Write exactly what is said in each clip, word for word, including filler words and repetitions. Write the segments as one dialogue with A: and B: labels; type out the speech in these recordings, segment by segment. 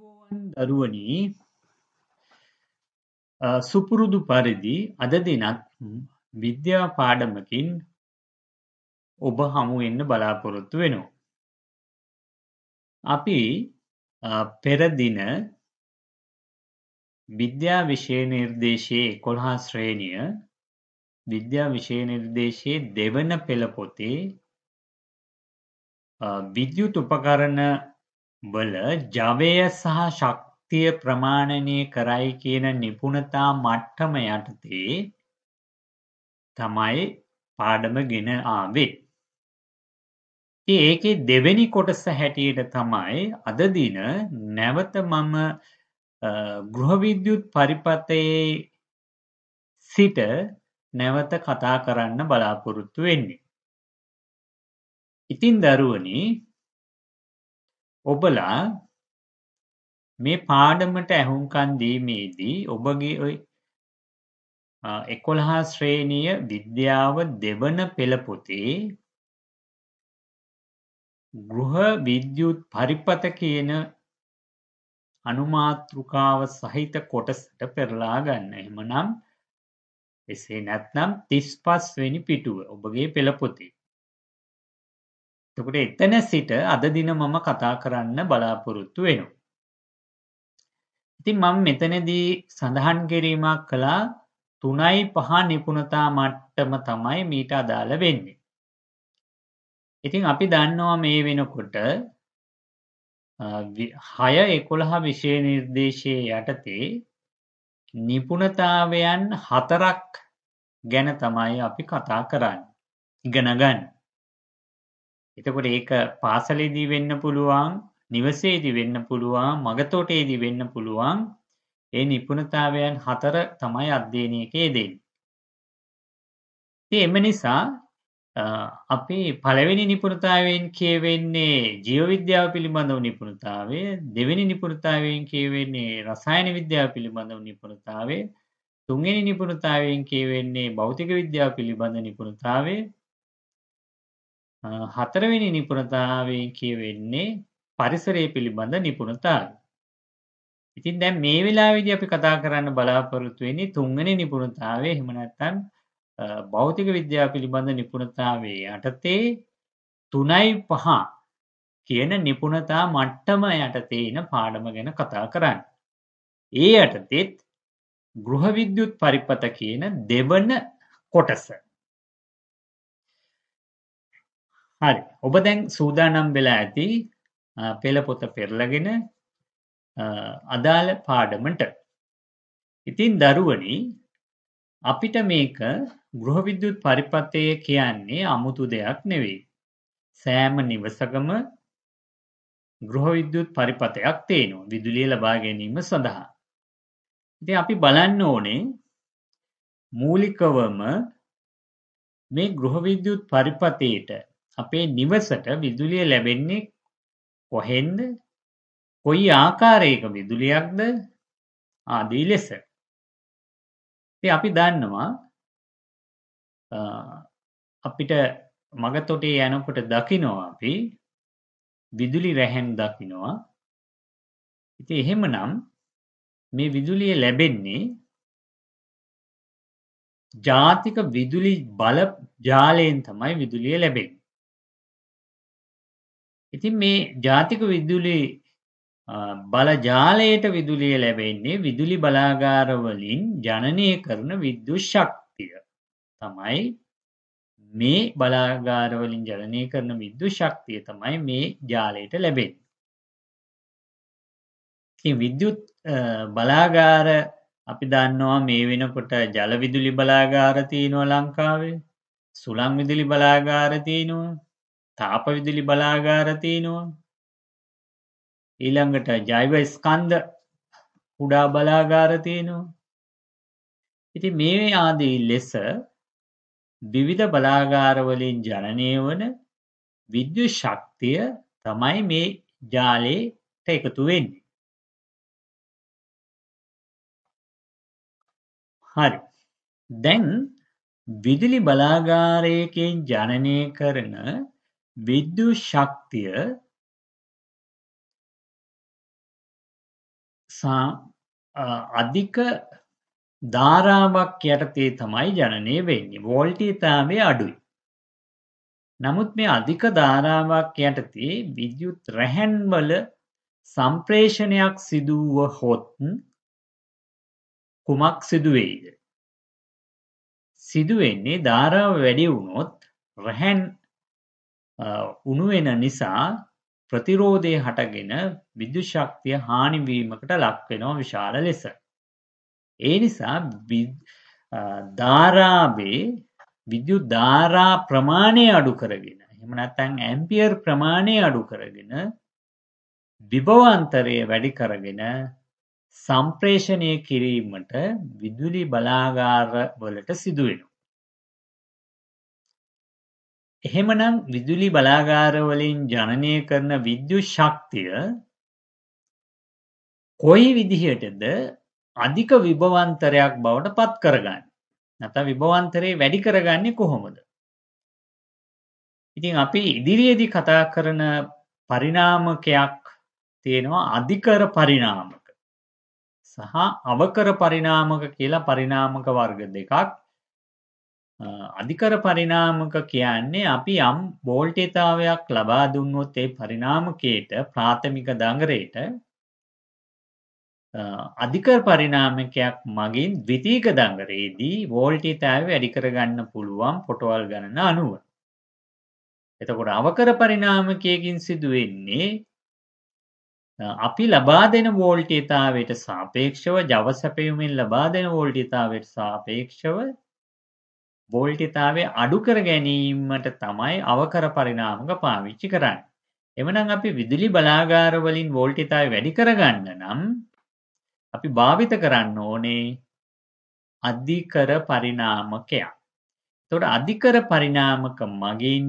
A: සුබෝවන් දරුවනි, අ, සුපුරුදු පරිදි අද දිනත් විද්‍යා පාඩමකින් ඔබ හමු වෙන්න බලාපොරොත්තු වෙනවා. අපි අ, පෙර දින විද්‍යා විෂය නිර්දේශයේ එකොළහ ශ්‍රේණිය විද්‍යා විෂය නිර්දේශයේ දෙවන පෙළ පොතේ අ, විද්‍යුත් උපකරණ වල ජවය සහ ශක්තිය ප්‍රමාණනය කරයි කියන නිපුණතා මට්ටම යටතේ තමයි පාඩම ගෙන ආවේ. ඉතින් ඒකේ දෙවෙනි කොටස හැටියට තමයි අද දින නැවත මම අ, ගෘහ විද්‍යුත් පරිපථයේ සිට නැවත කතා කරන්න බලාපොරොත්තු වෙන්නේ. ඉතින් දරුවනි, ඔබලා මේ පාඩමට ඇහුම්කන් දීමේදී ඔබගේ ඔය අ, එකොළහ ශ්‍රේණිය විද්‍යාව දෙවන පෙළ පොතේ ගෘහ විද්‍යුත් පරිපථ කියන අනුමාතෘකාව සහිත කොටසට පෙරලා ගන්න. එහෙමනම් එසේ නැත්නම් තිස්පස් වෙනි පිටුව ඔබගේ පෙළ පොතේ. එතකොට එතන සිට අද දින මම කතා කරන්න බලාපොරොත්තු වෙනවා. ඉතින් මම මෙතනදී සඳහන් කිරීමක් කළා තුනයි පහ නිපුණතා මට්ටම තමයි මීට අදාළ වෙන්නේ. ඉතින් අපි දන්නවා මේ වෙනකොට හය එකොළහ විෂය නිර්දේශයේ යටතේ නිපුණතාවයන් හතරක් ගැන තමයි අපි කතා කරන්නේ. ඉගෙන ගන්න. එතකොට ඒක පාසලේදී වෙන්න පුළුවන්, නිවසේදී වෙන්න පුළුවන්, මගතොටේදී වෙන්න පුළුවන්. ඒ නිපුණතාවයන් හතර තමයි අධ්‍යයනයේදී දෙන්නේ. ඉතින් එම නිසා අපි පළවෙනි නිපුණතාවයෙන් කියවෙන්නේ ජීව විද්‍යාව පිළිබඳව නිපුණතාවය, දෙවෙනි නිපුණතාවයෙන් කියවෙන්නේ රසායන විද්‍යාව පිළිබඳව නිපුණතාවය, තුන්වෙනි නිපුණතාවයෙන් කියවෙන්නේ භෞතික විද්‍යාව පිළිබඳ නිපුණතාවය, හතරවෙනි නිපුණතාවයෙන් කියවෙන්නේ පරිසරය පිළිබඳ නිපුණතාවය. ඉතින් දැන් මේ වෙලාවේදී අපි කතා කරන්න බලාපොරොත්තු වෙන්නේ තුන්වෙනි නිපුණතාවය. එහෙම නැත්නම් භෞතික විද්‍යාව පිළිබඳ නිපුණතාවයේ යටතේ තුනයි පහ කියන නිපුණතා මට්ටම යටතේ ඉන පාඩම ගැන කතා කරන්න. ඒ යටතේත් ගෘහ විද්‍යුත් පරිපථ කියන දෙවන කොටස. හරි. ඔබ දැන් සූදානම් වෙලා ඇති පෙළ පොත පෙරලගෙන අදාළ පාඩමට. ඉතින් දරුවනි, අපිට මේක ගෘහ විද්‍යුත් පරිපථය කියන්නේ 아무තු දෙයක් නෙවෙයි. සෑම නිවසකම ගෘහ විද්‍යුත් පරිපථයක් තියෙනවා විදුලිය ලබා ගැනීම සඳහා. ඉතින් අපි බලන්න ඕනේ මූලිකවම මේ ගෘහ විද්‍යුත් පරිපථයට අපේ නිවසට විදුලිය ලැබෙන්නේ කොහෙන්ද? කොයි ආකාරයක විදුලියක්ද? ආදී ලෙස. ඉතින් අපි දන්නවා අපිට මගතොටේ යනකොට දකිනවා අපි විදුලි රැහැන් දකිනවා. ඉතින් එහෙමනම් මේ විදුලිය ලැබෙන්නේ ජාතික විදුලි බල ජාලයෙන් තමයි විදුලිය ලැබෙන්නේ. ඉතින් මේ ජාතික විදුලි බල ජාලයට විදුලිය ලැබෙන්නේ විදුලි බලාගාර වලින් ජනනය කරන විද්‍යුත් ශක්තිය තමයි මේ බලාගාර වලින් ජනනය කරන විද්‍යුත් ශක්තිය තමයි මේ ජාලයට ලැබෙන්නේ. ඉතින් විද්‍යුත් බලාගාර අපි දන්නවා මේ වෙනකොට ජල විදුලි බලාගාර තියෙනවා ලංකාවේ, සුළං විදුලි බලාගාර තියෙනවා, තාප විදුලි බලාගාර තියෙනවා. ඊළඟට ජෛව ස්කන්ධ කුඩා බලාගාර තියෙනවා. ඉතින් මේ ආදී ලෙස විවිධ බලාගාර වලින් ජනනය වන විද්‍යුත් ශක්තිය තමයි මේ ජාලයට එකතු වෙන්නේ. හරි. දැන් විදුලි බලාගාරයකින් ජනනය කරන විද්‍යුත් ශක්තිය අධික ධාරාවක් යටතේ තමයි ජනනය වෙන්නේ. වෝල්ටීයතාවය අඩුයි. නමුත් මේ අධික ධාරාවක් යටතේ විද්‍යුත් රැහැන්වල සම්ප්‍රේෂණයක් සිදු වුවහොත් කුමක් සිදුවේද? සිදුවෙන්නේ ධාරාව වැඩි වුණොත් රැහැන් උණු වෙන නිසා ප්‍රතිරෝධය හටගෙන විද්‍යුත් ශක්තිය හානි වීමකට ලක් වෙනවා විශාල ලෙස. ඒ නිසා ධාරාවේ විද්‍යුත් ධාරා ප්‍රමාණය අඩු කරගෙන එහෙම නැත්නම් ඇම්පියර් ප්‍රමාණය අඩු කරගෙන විභවාන්තරය වැඩි කරගෙන සම්ප්‍රේෂණය කිරීමට විදුලි බලාගාර වලට සිදු වෙනවා. එහෙමනම් විදුලි බලාගාර වලින් ජනනය කරන විද්‍යුත් ශක්තිය කොයි විදිහටද අධික විභවාන්තරයක් බවට පත් කරගන්නේ? නැත්නම් විභවාන්තරය වැඩි කරගන්නේ කොහොමද? ඉතින් අපි ඉදිරියේදී කතා කරන පරිණාමකයක් තියෙනවා අධිකර පරිණාමක සහ අවකර පරිණාමක කියලා පරිණාමක වර්ග දෙකක්. අධිකර පරිණාමක කියන්නේ අපි යම් වෝල්ටේජතාවයක් ලබා දුන්නොත් ඒ පරිණාමකයට ප්‍රාථමික දඟරේට අධිකර පරිණාමකයක් මගින් ද්විතීක දඟරේදී වෝල්ටේජතාවය වැඩි කරගන්න පුළුවන් පොටවල් ගණන අනුව. එතකොට අවකර පරිණාමකයකින් සිදුවෙන්නේ අපි ලබා දෙන වෝල්ටේජතාවයට සාපේක්ෂව ජව සැපයුමින් ලබා දෙන වෝල්ටේජතාවයට සාපේක්ෂව වෝල්ටේජතාවය අඩු කර ගැනීමට තමයි අවකර පරිණාමක පාවිච්චි කරන්නේ. එවනම් අපි විදුලි බලාගාර වලින් වෝල්ටේජතාවය වැඩි කරගන්න නම් අපි භාවිත කරන්න ඕනේ අධිකර පරිණාමකයක්. එතකොට අධිකර පරිණාමක මගින්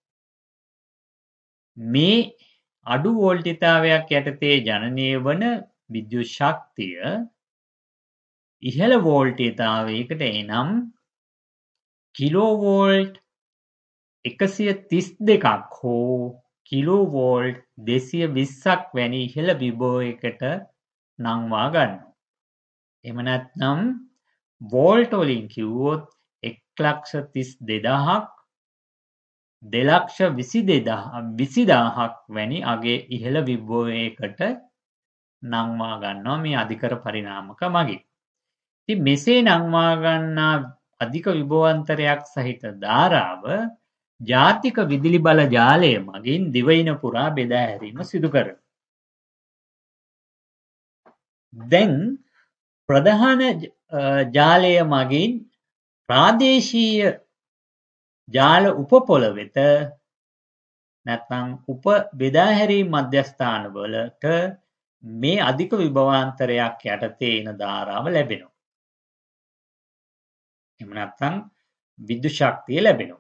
A: මේ අඩු වෝල්ටේජතාවයක් යටතේ ජනනය වන විද්‍යුත් ශක්තිය ඉහළ වෝල්ටේජතාවයකට එනම් කිලෝවෝල්ට් එකසිය තිස් දෙකක් හෝ කිලෝවෝල්ට් දෙසිය විස්සක් වැනි ඉහළ විභවයකට නංවා ගන්නවා. එහෙම නැත්නම් වෝල්ට් වලින් කිව්වොත් එක් ලක්ෂ තිස් දෙදාහක් දෙලක්ෂ විසි දාහක් වැනි අගේ ඉහළ විභවයකට නංවා ගන්නවා මේ අධිකර පරිණාමක මගින්. ඉතින් මෙසේ නංවා ගන්නා අධික විභවාන්තරයක් සහිත ධාරාව ජාතික විදුලි බල ජාලය මගින් දිවයින පුරා බෙදා හැරීම සිදු කරනවා. දැන් ප්‍රධාන ජාලය මගින් ප්‍රාදේශීය ජාල උපපොළ වෙත නැත්නම් උප බෙදා හැරීම් මධ්‍යස්ථානවලට මේ අධික විභවාන්තරයක් යටතේ එන ධාරාව ලැබෙනවා. එහෙම නැත්නම් විද්‍යුත් ශක්තිය ලැබෙනවා.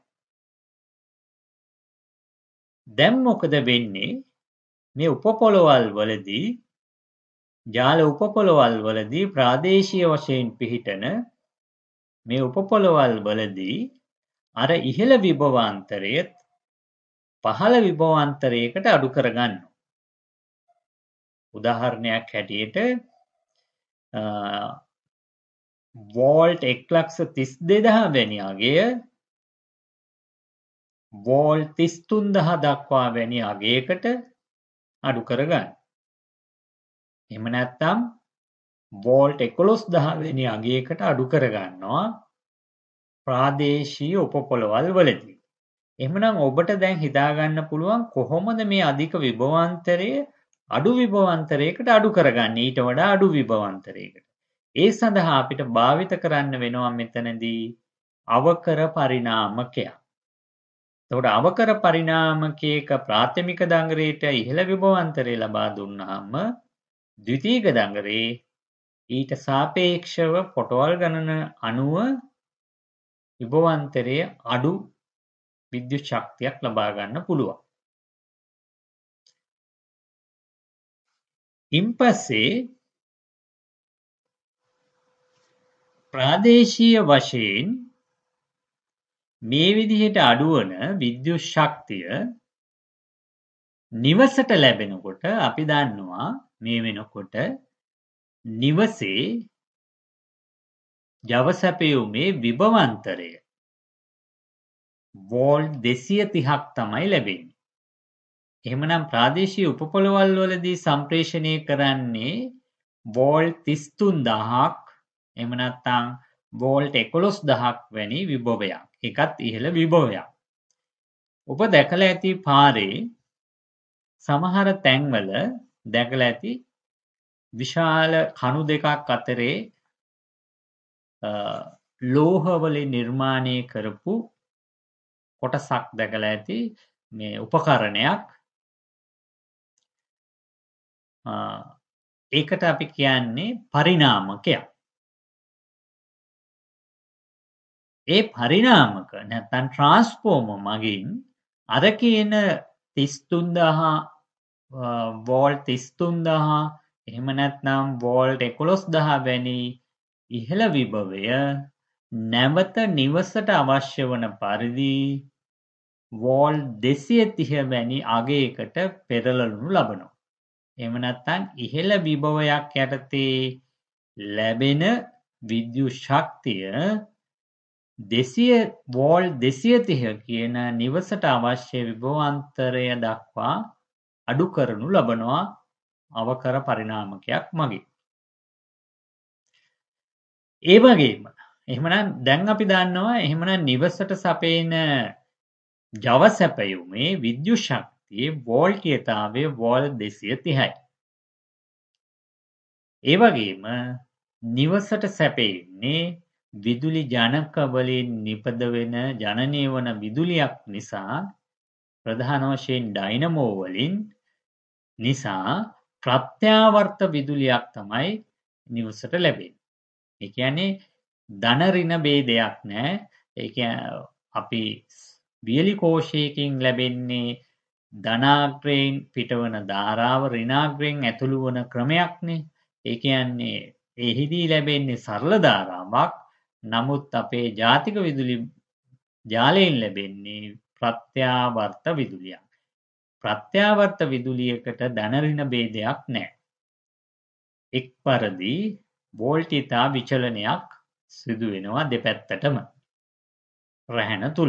A: දැන් මොකද වෙන්නේ? මේ උපපොළවල් වලදී ජාල උපපොළවල් වලදී ප්‍රාදේශීය වශයෙන් පිහිටන මේ උපපොළවල් වලදී අර ඉහළ විභවාන්තරයත් පහළ විභවාන්තරයකට අඩු කරගන්නවා. උදාහරණයක් හැටියට වෝල්ට් එක් ලක්ෂ තිස් දෙදාහ වැනි අගය වෝල්ට් තිස් තුන්දාහ දක්වා වැනි අගයකට අඩු කරගන්න. එහෙම නැත්නම් වෝල්ට් එකොළොස් දහ වැනි අගයකට අඩු කරගන්නවා ප්‍රාදේශීය උපපොළවල් වලදී. එහෙමනම් ඔබට දැන් හිතා ගන්න පුළුවන් කොහොමද මේ අධික විභවාන්තරය අඩු විභවාන්තරයකට අඩු කරගන්නේ ඊට වඩා අඩු විභවාන්තරයකට. ඒ සඳහා අපිට භාවිත කරන්න වෙනවා මෙතනදී අවකර පරිණාමකයක්. එතකොට අවකර පරිණාමකයක ප්‍රාථමික දඟරේට ඉහළ විභවාන්තරය ලබා දුන්නාම ද්විතීක දඟරේ ඊට සාපේක්ෂව පොටවල් ගණන අනුව විභවාන්තරයේ අඩු විද්‍යුත් ශක්තියක් ලබා ගන්න පුළුවන්. ඉන්පස්සේ ප්‍රාදේශීය වශයෙන් මේ විදිහට අඩුවන විද්‍යුත් ශක්තිය නිවසට ලැබෙනකොට අපි දන්නවා මේ වෙනකොට නිවසේ ජව සැපයුමේ විභවාන්තරය වෝල්ට් දෙසිය තිහක් තමයි ලැබෙන්නේ. එහෙමනම් ප්‍රාදේශීය උපපොළවල් වලදී සම්ප්‍රේෂණය කරන්නේ වෝල්ට් තිස් තුන් දහසක් එහෙම නැත්නම් වෝල්ට් එකොළොස් දහසක් වැනි විභවයක්. ඒකත් ඉහළ විභවයක්. ඔබ දැකලා ඇති පාරේ සමහර තැන්වල දැකලා ඇති විශාල කණු දෙකක් අතරේ ලෝහ වලින් නිර්මාණය කරපු කොටසක් දැකලා ඇති මේ උපකරණයක්. ඒකට අපි කියන්නේ පරිණාමකයක්. ඒ පරිණාමක නැත්නම් ට්‍රාන්ස්ෆෝමර් මගින් අර කියන තිස් තුන් දහස් වෝල්ට් තිස් තුන් දහස් එහෙම නැත්නම් වෝල්ට් එකොළොස් දහස් වැනි ඉහළ විභවය නැවත නිවසට අවශ්‍ය වන පරිදි වෝල්ට් දෙසිය තිහ වැනි අගයකට පෙරලනු ලබනවා. එහෙම නැත්නම් ඉහළ විභවයක් යටතේ ලැබෙන විද්‍යුත් ශක්තිය දෙසිය වෝල්ට් දෙසිය තිහ කියන නිවසට අවශ්‍ය විභවාන්තරය දක්වා අඩු කරනු ලබනවා අවකර පරිණාමකයක් මගින්. ඒ වගේම එහෙමනම් දැන් අපි දන්නවා එහෙමනම් නිවසට සපයන ජව සැපයුමේ විද්‍යුත් ශක්තියේ වෝල්ටීයතාවය වෝල්ට් දෙසිය තිහයි. ඒ වගේම නිවසට සැපෙන්නේ විදුලි ජනක වලින් නිපද වෙන ජනනය වන විදුලියක් නිසා ප්‍රධාන වශයෙන් ඩයිනමෝ වලින් නිසා ප්‍රත්‍යාවර්ත විදුලියක් තමයි නිවසට ලැබෙන්නේ. ඒ කියන්නේ ධන ඍණ ભેදයක් නැහැ. ඒ කියන්නේ අපි වියලි කෝෂයකින් ලැබෙන්නේ ධනාග්‍රයෙන් පිටවන ධාරාව ඍණාග්‍රයෙන් ඇතුළු වන ක්‍රමයක්නේ. ඒ කියන්නේ එහිදී ලැබෙන්නේ සරල ධාරාවක්. නමුත් අපේ ජාතික විදුලි ජාලයෙන් ලැබෙන්නේ ප්‍රත්‍යාවර්ත විදුලියක්. ප්‍රත්‍යාවර්ත විදුලියකට ධන ඍණ ભેදයක් නැහැ. එක් පරිදි වෝල්ටීයතා විචලනයක් සිදු වෙනවා දෙපැත්තටම රැහැන තුල.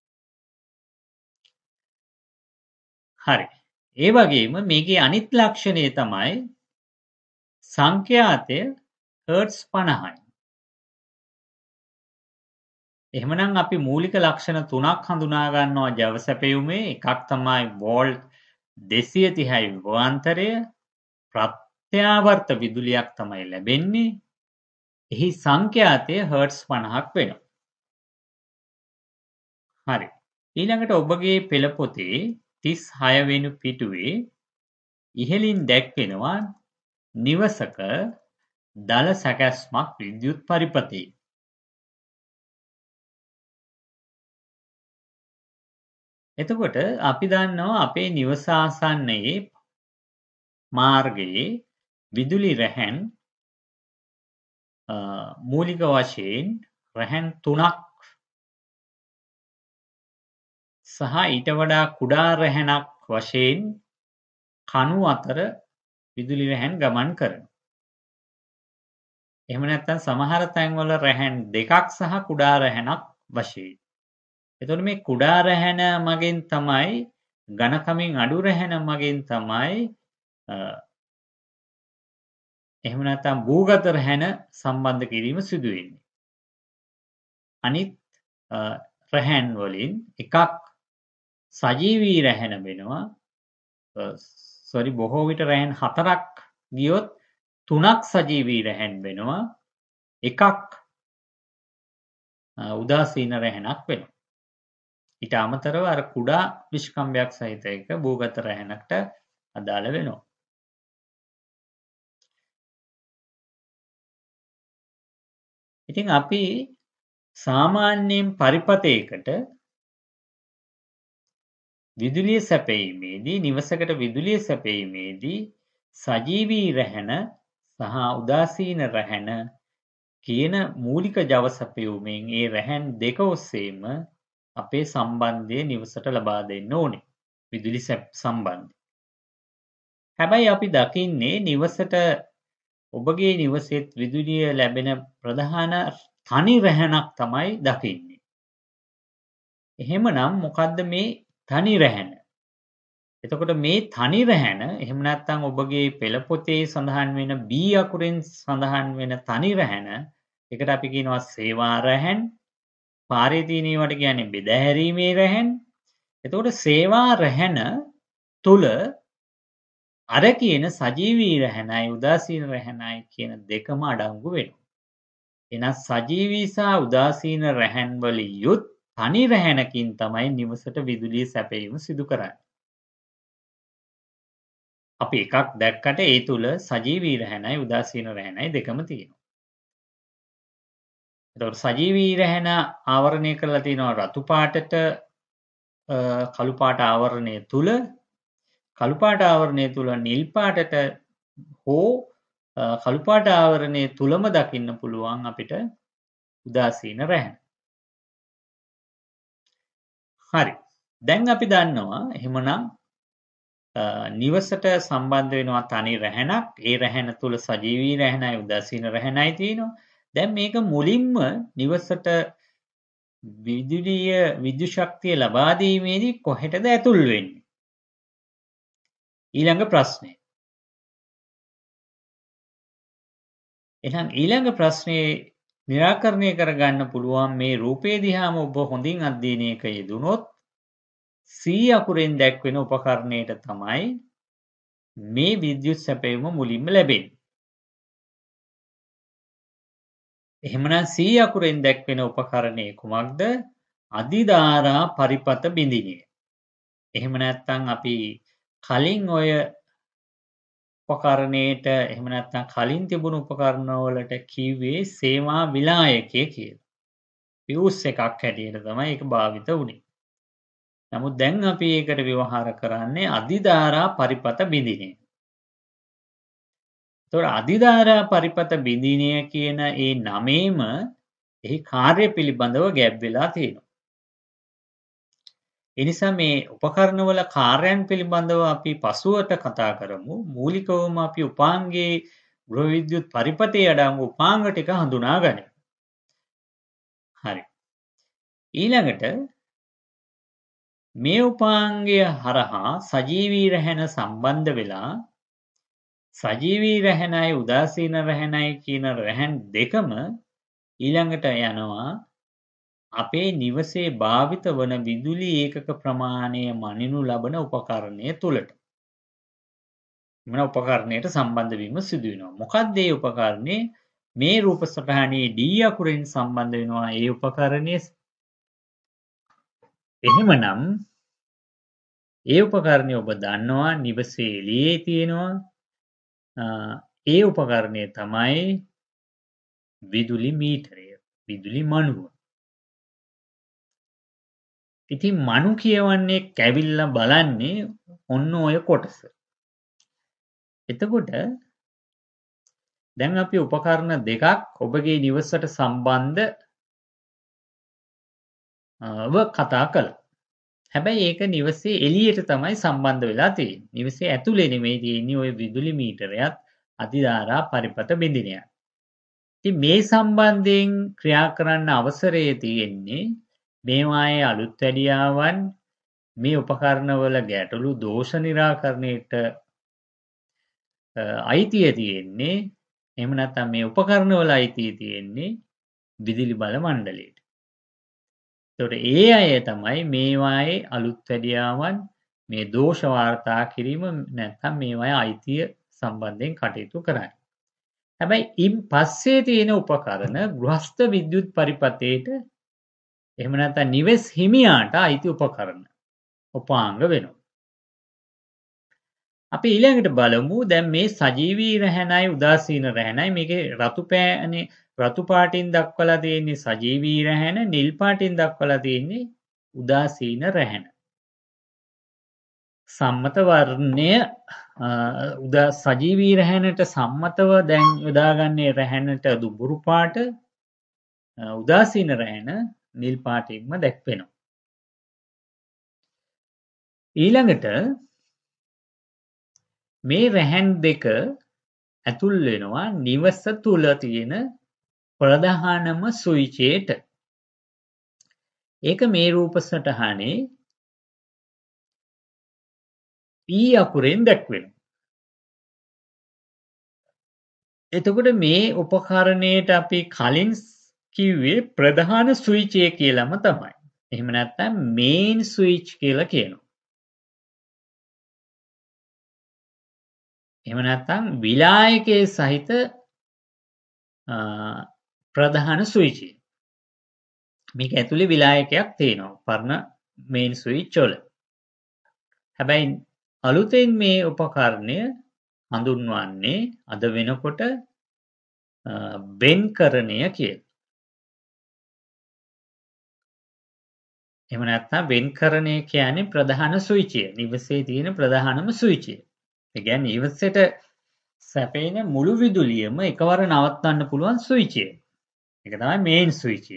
A: හරි. ඒ වගේම මේකේ අනිත් ලක්ෂණය තමයි සංඛ්‍යාතය හර්ට්ස් පනහයි. එහෙමනම් අපි මූලික ලක්ෂණ තුනක් හඳුනා ගන්නවා ජව සැපයුමේ. එකක් තමයි වෝල්ට් දෙසිය තිහයි විභවාන්තරය. ප්‍රත්‍යාවර්ත විදුලියක් තමයි ලැබෙන්නේ. එහි සංඛ්‍යාතය හර්ට්ස් පනහක් වෙනවා. හරි. ඊළඟට ඔබගේ පෙළ පොතේ තිස් හය වෙනි පිටුවේ ඉහළින් දැක්වෙනවා නිවසක දල සැකැස්මක් විද්‍යුත් පරිපථයේ. එතකොට අපි දන්නවා අපේ නිවස ආසන්නයේ මාර්ගයේ විදුලි රැහැන් මූලික වශයෙන් රැහැන් තුනක් සහ ඊට වඩා කුඩා රැහැනක් වශයෙන් කණු අතර විදුලි රැහැන් ගමන් කරනවා. එහෙම නැත්නම් සමහර තැන්වල රැහැන් දෙකක් සහ කුඩා රැහැනක් වශයෙන්. එතකොට මේ කුඩා රැහැන මගින් තමයි ඝනකමින් අඩු රැහැන මගින් තමයි එහෙම නැත්නම් භූගත රැහැන සම්බන්ධ කිරීම සිදු වෙන්නේ. අනිත් රැහැන් වලින් එකක් සජීවී රැහැන වෙනවා. සෝරි බොහෝ විට රැහැන් හතරක් ගියොත් තුනක් සජීවී රැහැන් වෙනවා. එකක් උදාසීන රැහැනක් වෙනවා. ඊට අමතරව අර කුඩා විස්කම්භයක් සහිත එක භූගත රැහැනකට අදාළ වෙනවා. ඉතින් අපි සාමාන්‍යයෙන් පරිපථයකට විදුලිය සැපයීමේදී නිවසකට විදුලිය සැපයීමේදී සජීවී රැහැන සහ උදාසීන රැහැන කියන මූලික ජව සැපයුමෙන් ඒ රැහැන් දෙක ඔස්සේම අපේ සම්බන්ධය නිවසට ලබා දෙන්න ඕනේ. විදුලි සම්බන්ධය. හැබැයි අපි දකින්නේ නිවසට ඔබගේ නිවසේත් විදුලිය ලැබෙන ප්‍රධාන තනි රැහැනක් තමයි දකින්නේ. එහෙමනම් මොකද්ද මේ තනි රැහැන? එතකොට මේ තනි රැහැන එහෙම නැත්නම් ඔබගේ පෙළ පොතේ සඳහන් වෙන B අකුරෙන් සඳහන් වෙන තනි රැහැන ඒකට අපි කියනවා සේවා රැහැන්. පාරේ තියෙන ඒවාට කියන්නේ බෙදාහැරීමේ රැහැන්. එතකොට සේවා රැහැන තුල අර කියන සජීවී රැහැනයි උදාසීන රැහැනයි කියන දෙකම අඩංගු වෙනවා. එහෙනම් සජීවී සහ උදාසීන රැහැන් වලින් යුත් තනි රැහැනකින් තමයි නිවසට විදුලිය සැපයීම සිදු කරන්නේ. අපි එකක් දැක්කට ඒ තුල සජීවී රැහැනයි උදාසීන රැහැනයි දෙකම තියෙනවා. එතකොට සජීවී රැහැන ආවරණය කරලා තියෙනවා රතු පාටට කළු පාට ආවරණය තුල කළු පාට ආවරණය තුල නිල් පාටට හෝ කළු පාට ආවරණය තුලම දකින්න පුළුවන් අපිට උදාසීන රැහැන. හරි. දැන් අපි දන්නවා එහෙමනම් නිවසට සම්බන්ධ වෙනවා තනි රැහැනක්. ඒ රැහැන තුල සජීවී රැහැනයි උදාසීන රැහැනයි තියෙනවා. දැන් මේක මුලින්ම නිවසට විදුලිය විද්‍යුත් ශක්තිය ලබා දීමේදී කොහෙටද ඇතුල් වෙන්නේ? ඊළඟ ප්‍රශ්නය. එහෙනම් ඊළඟ ප්‍රශ්නේ निराකරණය කරගන්න පුළුවන් මේ රූපේ දිහාම ඔබ හොඳින් අධ්‍යයනය කළ යෙදුනොත් C අකුරෙන් දැක්වෙන උපකරණයට තමයි මේ විද්‍යුත් සැපයීම මුලින්ම ලැබෙන්නේ. එහෙමනම් C අකුරෙන් දැක්වෙන උපකරණය කුමක්ද? අධිධාරා පරිපත බිඳිනිය. එහෙම නැත්නම් අපි කලින් ඔය උපකරණයට එහෙම නැත්නම් කලින් තිබුණු උපකරණ වලට කිව්වේ සේවා විලායකය කියලා. ෆියුස් එකක් හැටියට තමයි ඒක භාවිත වුනේ. නමුත් දැන් අපි ඒකට ව්‍යවහාර කරන්නේ අධිධාරා පරිපත බිඳිනිය. ඒතකොට අධිධාරා පරිපත බිඳිනිය කියන ඒ නමේම එහි කාර්ය පිළිබඳව ගැබ් වෙලා තියෙනවා. ඒ නිසා මේ උපකරණවල කාර්යයන් පිළිබඳව අපි පසුවට කතා කරමු. මූලිකවම අපි උපාංගයේ ගෘහ විද්‍යුත් පරිපතේ අඩංගු උපාංග ටික හඳුනා ගනිමු. හරි. ඊළඟට මේ උපාංගය හරහා සජීවී රැහැන සම්බන්ධ වෙලා සජීවී රැහැනයි උදාසීන රැහැනයි කියන රැහැන් දෙකම ඊළඟට යනවා අපේ නිවසේ භාවිත වන විදුලි ඒකක ප්‍රමාණය මනිනු ලබන උපකරණය තුලට. මොන උපකරණයට සම්බන්ධ වීම සිදු වෙනවා. මොකක්ද මේ උපකරණය? මේ රූප සටහනේ D අකුරෙන් සම්බන්ධ වෙනවා ඒ උපකරණය. එහෙමනම් ඒ උපකරණය ඔබ දන්නවා නිවසේ එළියේ තියෙනවා. ඒ උපකරණය තමයි විදුලි මීටරය, විදුලි මණුව. ඉතින් මණු කියවන්නේ කැවිල්ලා බලන්නේ ඔන්න ඔය කොටස. එතකොට දැන් අපි උපකරණ දෙකක් ඔබගේ නිවසට සම්බන්ධව කතා කළා. හැබැයි ඒක නිවසේ එළියට තමයි සම්බන්ධ වෙලා තියෙන්නේ. නිවසේ ඇතුලේ නෙමෙයි තියෙන්නේ ওই විදුලි මීටරයත් අධිධාරා පරිපත බිඳිනියත්. ඉතින් මේ සම්බන්ධයෙන් ක්‍රියා කරන්න අවසරය තියෙන්නේ මේවායේ අලුත් වැඩියාවන් මේ උපකරණවල ගැටලු දෝෂ නිරාකරණයට අයිතිය තියෙන්නේ. එහෙම නැත්නම් මේ උපකරණවල අයිතිය තියෙන්නේ විදුලි බල මණ්ඩලයට. ඒතකොට ඒ අය තමයි මේවායේ අලුත් වැඩියාවන් මේ දෝෂ වාර්තා කිරීම නැත්නම් මේවායේ අයිතිය සම්බන්ධයෙන් කටයුතු කරන්නේ. හැබැයි ඉන් පස්සේ තියෙන උපකරණ ගෘහස්ත විද්‍යුත් පරිපතේට එහෙම නැත්නම් නිවෙස් හිමියාට අයිති උපකරණ උපාංග වෙනවා. අපි ඊළඟට බලමු දැන් මේ සජීවී රැහැනයි උදාසීන රැහැනයි මේකේ රතු පෑනේ රතු පාටින් දක්වලා තියෙන්නේ සජීවී රැහැන, නිල් පාටින් දක්වලා තියෙන්නේ උදාසීන රැහැන. සම්මත වර්ණය උදා සජීවී රැහැනට සම්මතව දැන් යොදාගන්නේ රැහැනට දුඹුරු පාට, උදාසීන රැහැන නිල් පාටින්ම දැක්වෙනවා. ඊළඟට මේ රැහැන් දෙක ඇතුල් වෙනවා නිවස තුල තියෙන ප්‍රධානම ස්විචයට. ඒක මේ රූප සටහනේ E අකුරෙන් දැක්වෙනවා. එතකොට මේ උපකරණයට අපි කලින් කිව්වේ ප්‍රධාන ස්විචය කියලාම තමයි. එහෙම නැත්නම් මේන් ස්විච් කියලා කියනවා. එහෙම නැත්නම් විලායකයේ සහිත ප්‍රධාන ස්විචය. මේක ඇතුලේ විලායකයක් තියෙනවා. පරණ මේන් ස්විච් වල. හැබැයි අලුතෙන් මේ උපකරණය හඳුන්වන්නේ අද වෙනකොට වෙන්කරණය කියලා. එහෙම නැත්නම් වෙන්කරණය කියන්නේ ප්‍රධාන ස්විචය. නිවසේ තියෙන ප්‍රධානම ස්විචය. ඒ කියන්නේ නිවසේට සැපෙන මුළු විදුලියම එකවර නවත්තන්න පුළුවන් ස්විචය. ඒක තමයි මේන් ස්විචය.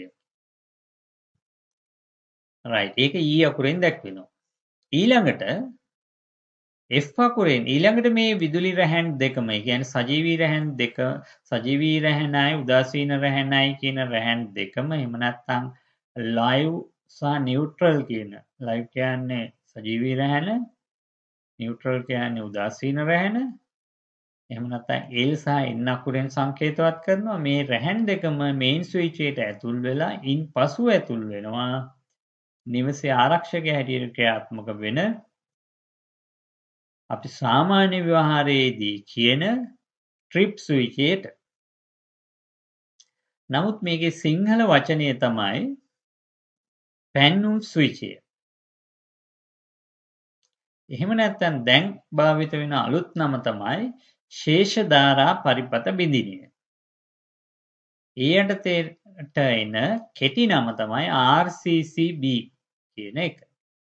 A: රයිට්. ඒක E අකුරෙන් දැක්වෙනවා. ඊළඟට F අකුරෙන් ඊළඟට මේ විදුලි රැහැන් දෙකම, ඒ කියන්නේ සජීවී රැහැන් දෙක, සජීවී රැහැනයි උදාසීන රැහැනයි කියන රැහැන් දෙකම, එහෙම නැත්නම් ලයිව් සහ නියුට්‍රල් කියන, ලයිව් කියන්නේ සජීවී රැහැන, නියුට්‍රල් කියන්නේ උදාසීන රැහැන, එහෙම නැත්නම් L සහ N අකුරෙන් සංකේතවත් කරනවා. මේ රැහැන් දෙකම මේන් ස්විචයට ඇතුල් වෙලා ඉන් පසු ඇතුල් වෙනවා නිවසේ ආරක්ෂක හැටියට ක්‍රියාත්මක වෙන අපි සාමාන්‍ය ව්‍යවහාරයේදී කියන ට්‍රිප් ස්විචයට. නමුත් මේකේ සිංහල වචනය තමයි පැන්නුම් ස්විචය. එහෙම නැත්නම් දැන් භාවිත වෙන අලුත් නම තමයි ශේෂ ධාරා පරිපත බිඳිනිය. ඒ යටතේට එන කෙටි නම තමයි ආර් සී සී බී කියන එක.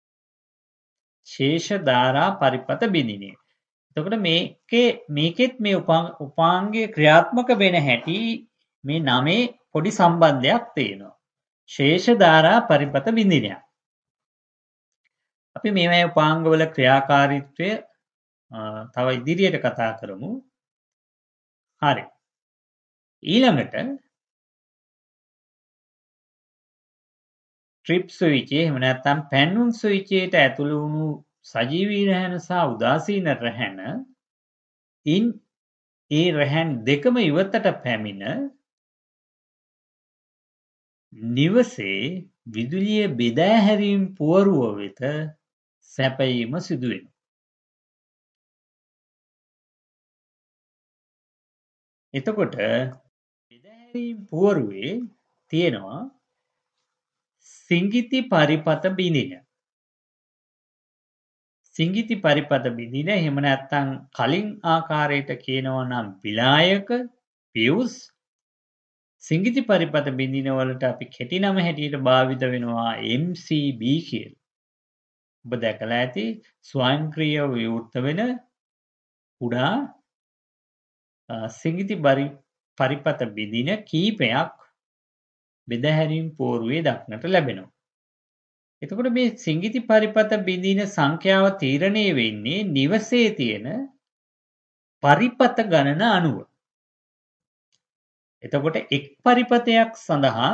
A: ශේෂ ධාරා පරිපත බිඳිනිය. එතකොට මේකේ මේකෙත් මේ උපාංගය ක්‍රියාත්මක වෙන හැටි මේ නමේ පොඩි සම්බන්ධයක් තියෙනවා. ශේෂ ධාරා පරිපත බිඳිනිය. අපි මේ උපාංගවල ක්‍රියාකාරීත්වය තව ඉදිරියට කතා කරමු. හරි. ඊළඟට ට්‍රිප් ස්විචය එහෙම නැත්නම් පැන්නුම් ස්විචයට ඇතුළු වුණු සජීවී රැහැන සහ උදාසීන රැහැන ඉන් ඒ රැහැන් දෙකම ඉවතට පැමිණ නිවසේ විදුලිය බෙදා හැරීම් පුවරුව වෙත සැපයීම සිදු වෙනවා. එතකොට බෙදා හැරීම් පුවරුවේ තියෙනවා සිඟිති පරිපත බිඳින. සිඟිති පරිපත බිඳින එහෙම නැත්නම් කලින් ආකාරයට කියනවා නම් විලායක පියුස්. සිඟිති පරිපත බිඳින වලට අපි කෙටි නම හැටියට භාවිත වෙනවා එම් සී බී කියලා. ඔබ දැකලා ඇති ස්වයංක්‍රීයව විවෘත වෙන කුඩා සිඟිති පරිපත බිඳින කීපයක් බෙදහැරීම් පෝරුවේ දක්නට ලැබෙනවා. එතකොට මේ සිඟිති පරිපත බිඳින සංඛ්‍යාව තීරණය වෙන්නේ නිවසේ තියෙන පරිපත ගණන අනුව. එතකොට එක් පරිපතයක් සඳහා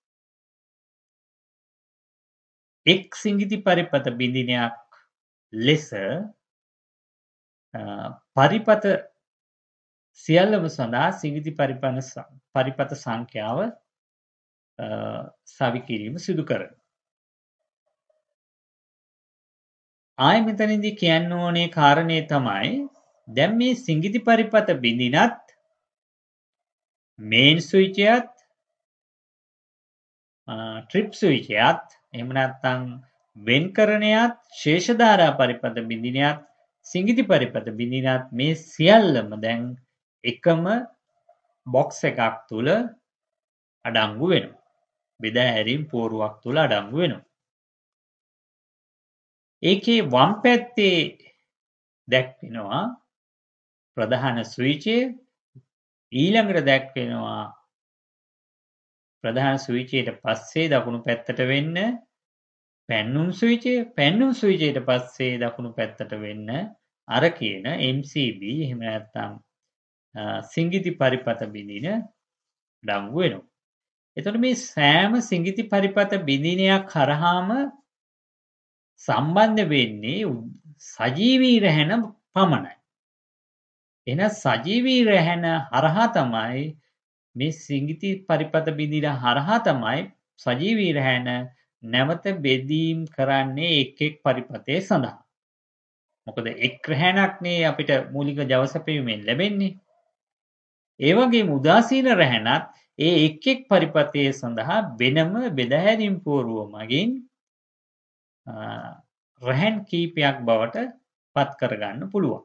A: එක් සිඟිති පරිපත බිඳිනයක් ලෙස පරිපත සියල්ලම සඳහා සිඟිති පරිපත සංඛ්‍යාව සවිකිරීම සිදු කරනවා. ආයෙ මෙතනදී කියන්න ඕනේ කාරණේ තමයි දැන් මේ සිඟිති පරිපත බිඳිනත් මේන් ස්විචයත් ට්‍රිප් ස්විචයත් එහෙම නැත්නම් වෙන්කරණයත් ශේෂ ධාරා පරිපත බිඳිනයත් සිඟිති පරිපත බිඳිනත් මේ සියල්ලම දැන් එකම බොක්ස් එකක් තුල අඩංගු වෙනවා. බෙදා හැරීම් පෝරුවක් තුල අඩංගු වෙනවා. ඒකේ වම් පැත්තේ දැක්වෙනවා ප්‍රධාන ස්විචය, ඊළඟට දැක්වෙනවා ප්‍රධාන ස්විචයට පස්සේ දකුණු පැත්තට වෙන්න පැන්නුම් ස්විචය, පැන්නුම් ස්විචයට පස්සේ දකුණු පැත්තට වෙන්න අර කියන එම් සී බී එහෙම නැත්නම් සිඟිති පරිපත බිඳින ඩංගු වෙනවා. එතකොට මේ සෑම සිඟිති පරිපත බිඳිනයක් කරාම සම්බන්ධ වෙන්නේ සජීවී රැහැන පමණයි. එහෙනම් සජීවී රැහැන හරහා තමයි මේ සිඟිති පරිපත බිඳින හරහා තමයි සජීවී රැහැන නැවත බෙදීම් කරන්නේ එක් එක් පරිපතේ සඳහා. මොකද එක් රැහැනක්නේ අපිට මූලික ජව සැපයීමෙන් ලැබෙන්නේ. ඒ වගේම උදාසීන රැහැනත් ඒ එක් එක් පරිපතේ සඳහා වෙනම බෙදහැරීම් පුවරුව මගින් රැහැන් කීපයක් බවට පත් කරගන්න පුළුවන්.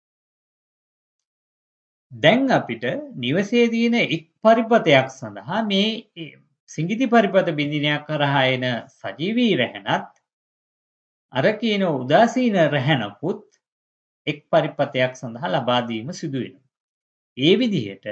A: දැන් අපිට නිවසේ තියෙන එක් පරිපතයක් සඳහා මේ සිඟිති පරිපත බිඳිනයක් කරහා එන සජීවී රැහැනත් අර කියන උදාසීන රැහැනකුත් එක් පරිපතයක් සඳහා ලබා දීම සිදු වෙනවා. ඒ විදිහට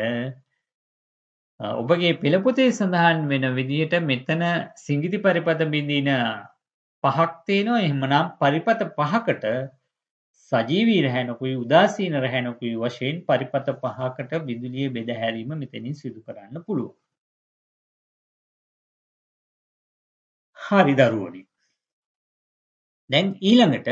A: ඔබගේ පෙළපොතේ සඳහන් වෙන විදිහට මෙතන සිඟිති පරිපත බිඳින පහක් තියෙනවා. එහෙමනම් පරිපත පහකට සජීවී රැහැනකුයි උදාසීන රැහැනකුයි වශයෙන් පරිපත පහකට විදුලිය බෙද හැරීම මෙතනින් සිදු කරන්න පුළුවන්. හරි දරුවනි. දැන් ඊළඟට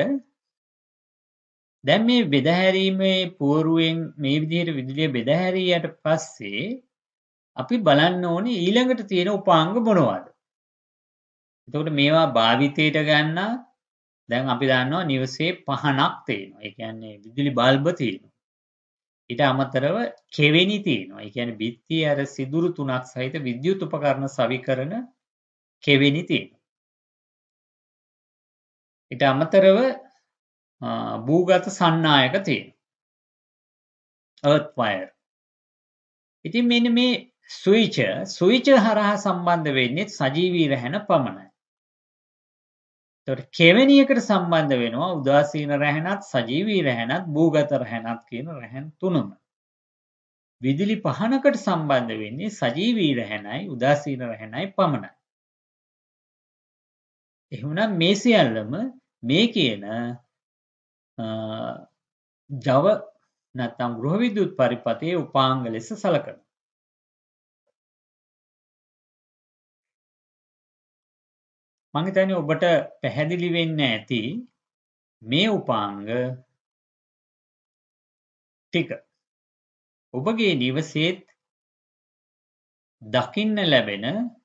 A: දැන් මේ බෙද හැරීමේ පුවරුවෙන් මේ විදිහට විදුලිය බෙද හැරියට පස්සේ අපි බලන්න ඕනේ ඊළඟට තියෙන උපාංග මොනවද? එතකොට මේවා භාවිතයට ගන්න දැන් අපි දන්නවා නිවසේ පහනක් තියෙනවා. ඒ කියන්නේ විදුලි බල්බ තියෙනවා. ඊට අමතරව කෙවෙනි තියෙනවා. ඒ කියන්නේ බිත්තියේ අර සිදුරු තුනක් සහිත විද්‍යුත් උපකරණ සවිකරන කෙවෙනි තියෙනවා. ඊට අමතරව භූගත සන්නායක තියෙනවා. earth wire. ඉතින් මෙන්න මේ ස්විච් ස්විච් හරහා සම්බන්ධ වෙන්නේ සජීවී රැහැන පමණයි. ඒතකොට කෙවෙනියකට සම්බන්ධ වෙනවා උදාසීන රැහැනත් සජීවී රැහැනත් භූගත රැහැනත් කියන රැහැන් තුනම. විදුලි පහනකට සම්බන්ධ වෙන්නේ සජීවී රැහැනයි උදාසීන රැහැනයි පමණයි. එහෙනම් මේ සියල්ලම මේ කියන ජව නැත්නම් ගෘහ විද්‍යුත් පරිපතේ උපාංග ලෙස සැලකනවා. මම හිතන්නේ ඔබට පැහැදිලි වෙන්න ඇති මේ උපාංග ටික. ඔබගේ නිවසේත් දකින්න ලැබෙන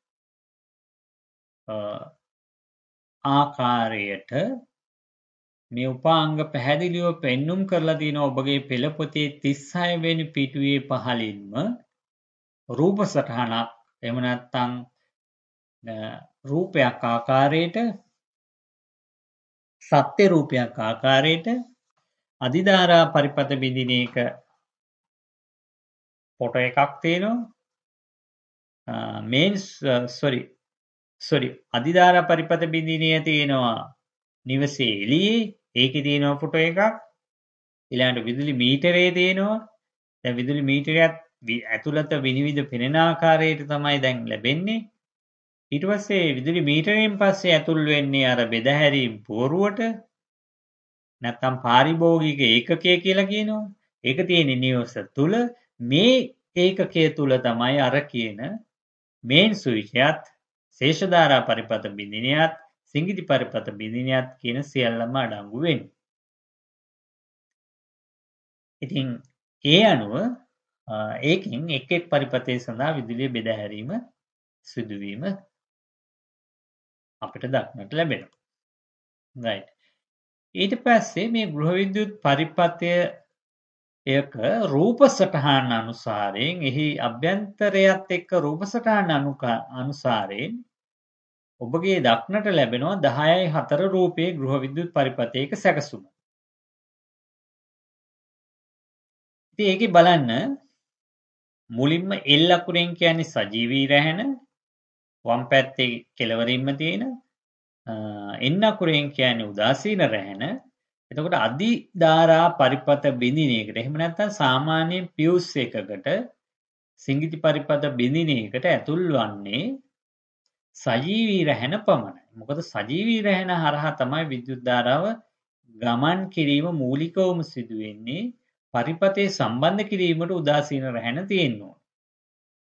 A: ආකාරයට මේ උපාංග පැහැදිලිව පෙන්눔 කරලා තියෙනවා ඔබගේ පෙළපොතේ තිස් හය වෙනි පිටුවේ පහළින්ම රූප සටහනක් එහෙම නැත්නම් රූපයක් ආකාරයට සත්‍ය රූපයක් ආකාරයට අධිධාරා පරිපත බිඳින එක ෆොටෝ එකක් තියෙනවා මේන් සෝරි සෝරි අධිධාරා පරිපත බිඳිනිය තියෙනවා නිවසේ එළියේ ඒකේ තියෙනවා ෆොටෝ එකක් ඊළඟට විදුලි මීටරේ තියෙනවා දැන් විදුලි මීටරයත් ඇතුළත විනිවිද පෙනෙන ආකාරයට තමයි දැන් ලැබෙන්නේ ඊට පස්සේ විදුලි මීටරයෙන් පස්සේ ඇතුල් වෙන්නේ අර බෙද හැරීම් පුවරුවට නැත්නම් පාරිභෝගික ඒකකය කියලා කියනවා ඒක තියෙන්නේ නිවස තුල මේ ඒකකය තුල තමයි අර කියන මේන් ස්විච්යත් ශේෂධාරා පරිපත බිඳිනියත් සිඟිති පරිපත බිඳිනියත් කියන සියල්ලම අඩංගු වෙන්නේ. ඉතින් ඒ අනුව ඒකින් එක් එක් පරිපතේ සඳහා විදුලිය බෙද හැරීම සිදුවීම අපිට දක්නට ලැබෙනවා. right. ඊට පස්සේ මේ ගෘහ විද්‍යුත් පරිපතය එක රූප සටහන් අනුසාරයෙන් එහි අභ්‍යන්තරයත් එක්ක රූප සටහන් අනුසාරයෙන් ඔබගේ දක්නට ලැබෙනවා දහයයි හතර රූපයේ ගෘහ විද්‍යුත් පරිපතයක සැකසුම. ඉතින් ඒකේ බලන්න මුලින්ම L අකුරෙන් කියන්නේ සජීවී රැහැන වම් පැත්තේ කෙළවරින්ම තියෙන N අකුරෙන් කියන්නේ උදාසීන රැහැන. එතකොට අධිධාරා පරිපත බිඳින එකට එහෙම නැත්නම් සාමාන්‍යයෙන් පියුස් එකකට සිඟිති පරිපත බිඳින එකට ඇතුල් වන්නේ සජීවී රැහැන පමණයි. මොකද සජීවී රැහැන හරහා තමයි විද්‍යුත් ධාරාව ගමන් කිරීම මූලිකවම සිදු වෙන්නේ පරිපතේ සම්බන්ධ කිරීමට උදාසීන රැහැන තියෙන්න ඕන.